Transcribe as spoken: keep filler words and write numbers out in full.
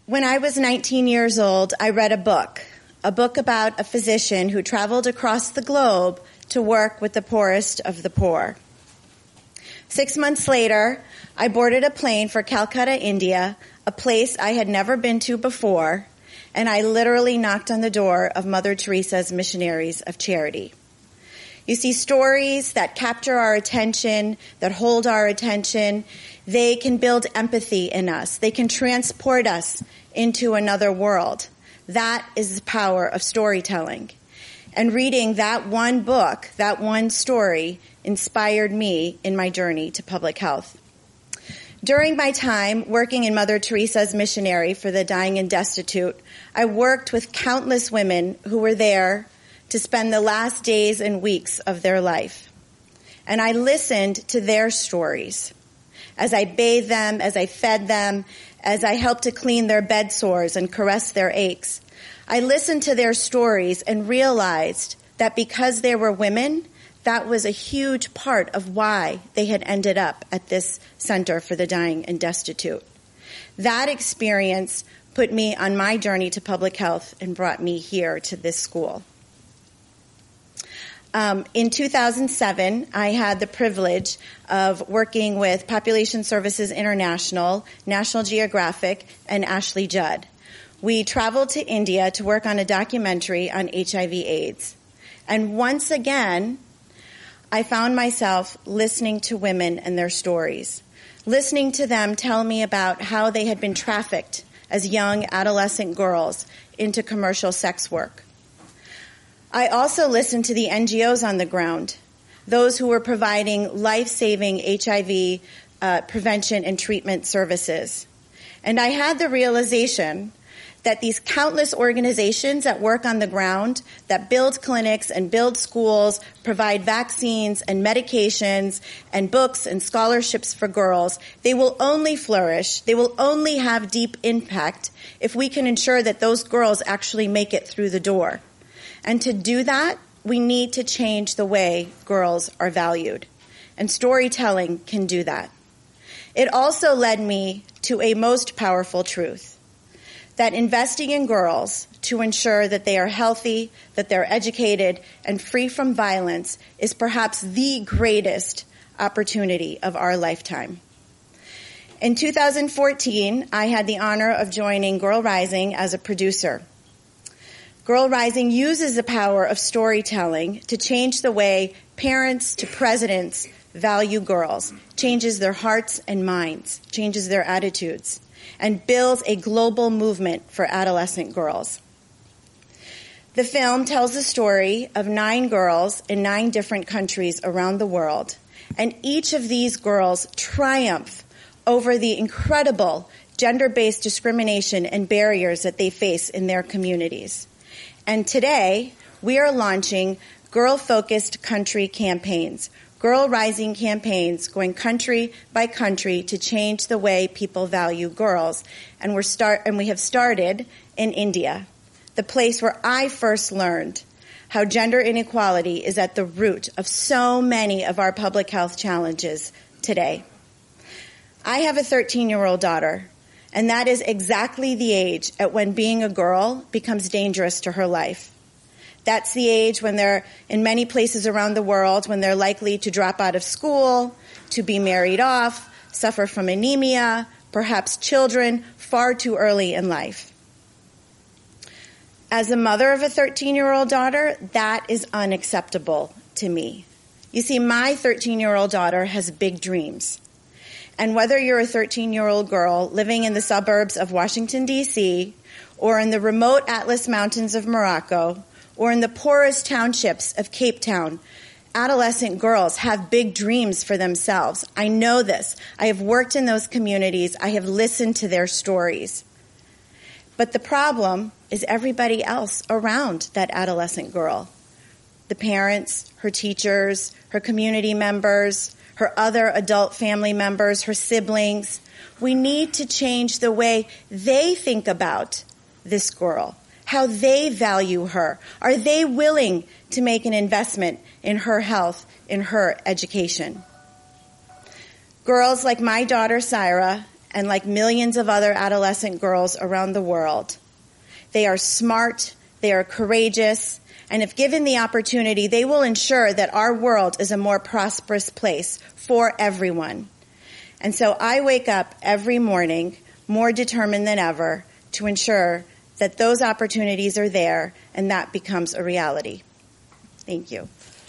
When I was nineteen years old, I read a book, a book about a physician who traveled across the globe to work with the poorest of the poor. Six months later, I boarded a plane for Calcutta, India, a place I had never been to before, and I literally knocked on the door of Mother Teresa's Missionaries of Charity. You see, stories that capture our attention, that hold our attention, they can build empathy in us. They can transport us into another world. That is the power of storytelling. And reading that one book, that one story, inspired me in my journey to public health. During my time working in Mother Teresa's Missionary for the Dying and Destitute, I worked with countless women who were there to spend the last days and weeks of their life. And I listened to their stories as I bathed them, as I fed them, as I helped to clean their bed sores and caress their aches. I listened to their stories and realized that because they were women, that was a huge part of why they had ended up at this Center for the Dying and Destitute. That experience put me on my journey to public health and brought me here to this school. Um, in two thousand seven, I had the privilege of working with Population Services International, National Geographic, and Ashley Judd. We traveled to India to work on a documentary on H I V AIDS. And once again, I found myself listening to women and their stories, listening to them tell me about how they had been trafficked as young adolescent girls into commercial sex work. I also listened to the N G Os on the ground, those who were providing life-saving H I V uh, prevention and treatment services. And I had the realization that these countless organizations that work on the ground, that build clinics and build schools, provide vaccines and medications and books and scholarships for girls, they will only flourish, they will only have deep impact if we can ensure that those girls actually make it through the door. And to do that, we need to change the way girls are valued. And storytelling can do that. It also led me to a most powerful truth, that investing in girls to ensure that they are healthy, that they're educated, and free from violence is perhaps the greatest opportunity of our lifetime. In two thousand fourteen, I had the honor of joining Girl Rising as a producer. Girl Rising uses the power of storytelling to change the way parents to presidents value girls, changes their hearts and minds, changes their attitudes, and builds a global movement for adolescent girls. The film tells the story of nine girls in nine different countries around the world, and each of these girls triumph over the incredible gender-based discrimination and barriers that they face in their communities. And today, we are launching girl-focused country campaigns, Girl Rising campaigns going country by country to change the way people value girls. And we're start and we have started in India, the place where I first learned how gender inequality is at the root of so many of our public health challenges today. I have a thirteen-year-old daughter, and that is exactly the age at when being a girl becomes dangerous to her life. That's the age when they're, in many places around the world, when they're likely to drop out of school, to be married off, suffer from anemia, perhaps children far too early in life. As a mother of a thirteen-year-old daughter, that is unacceptable to me. You see, my thirteen-year-old daughter has big dreams. And whether you're a thirteen-year-old girl living in the suburbs of Washington, D C, or in the remote Atlas Mountains of Morocco, or in the poorest townships of Cape Town, adolescent girls have big dreams for themselves. I know this. I have worked in those communities. I have listened to their stories. But the problem is everybody else around that adolescent girl. The parents, her teachers, her community members, her other adult family members, her siblings. We need to change the way they think about this girl, how they value her. Are they willing to make an investment in her health, in her education? Girls like my daughter, Syra, and like millions of other adolescent girls around the world. They are smart, they are courageous, and if given the opportunity, they will ensure that our world is a more prosperous place for everyone. And so I wake up every morning more determined than ever to ensure that those opportunities are there and that becomes a reality. Thank you.